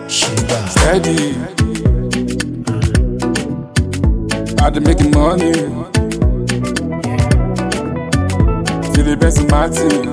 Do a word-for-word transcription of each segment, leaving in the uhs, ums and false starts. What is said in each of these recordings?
Steady. I dey making money. Till the best of my team.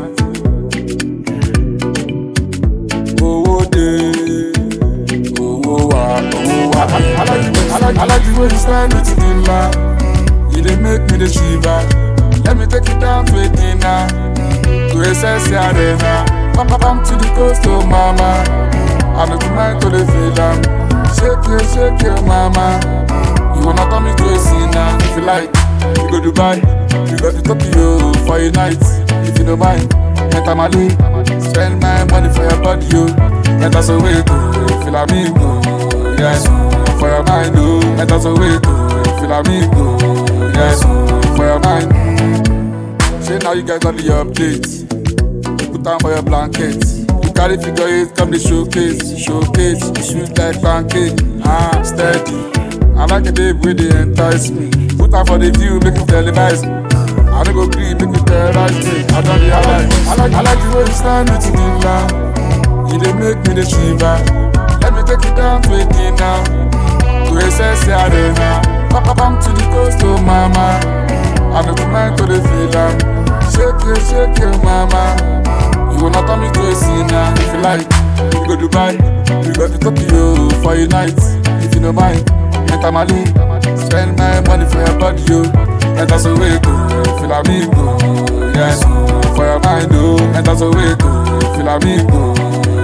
Owó dé, owó wá, owó wá. I like the way, I like, I like the way you stand with the line. You dey make me the shiver. Let me take you down to a dinner, to a sexy arena. Pam pam pam to the coast, oh mama. I know the mind to the feel am. Shake it, shake it, mama. You wanna turn me to a sinner? If you like, you go Dubai, you go to Tokyo for a night. If you don't mind, enter Mali, spend my money for your body, yo. Enter Soweto, Flamingo, yes. For your mind, oh. Enter Soweto, Flamingo, yes. For your mind. Say now you guys got the updates. Put down for your blanket. You carry figure eight, come the showcase, showcase. You shoot like pancake, ah, steady. I like the day where they entice me. Put out for the view, make it televise me. I don't go green, make it terrorize me. I don't realize. I like, I like the way you stand with the line. You dey make me the shiver. Let me take you down to a dinner, to a sexy arena. Pam pam pam to the coast, oh mama. I know the mind to the feel am. Shake it, shake it, mama. You wanna turn me to a sinner? If you like, you go Dubai, you go to Tokyo for a night. If you don't mind, enter Mali, spend my money for your body, yo. Enter Soweto, Flamingo, yes. For your mind, oh. Enter Soweto, Flamingo,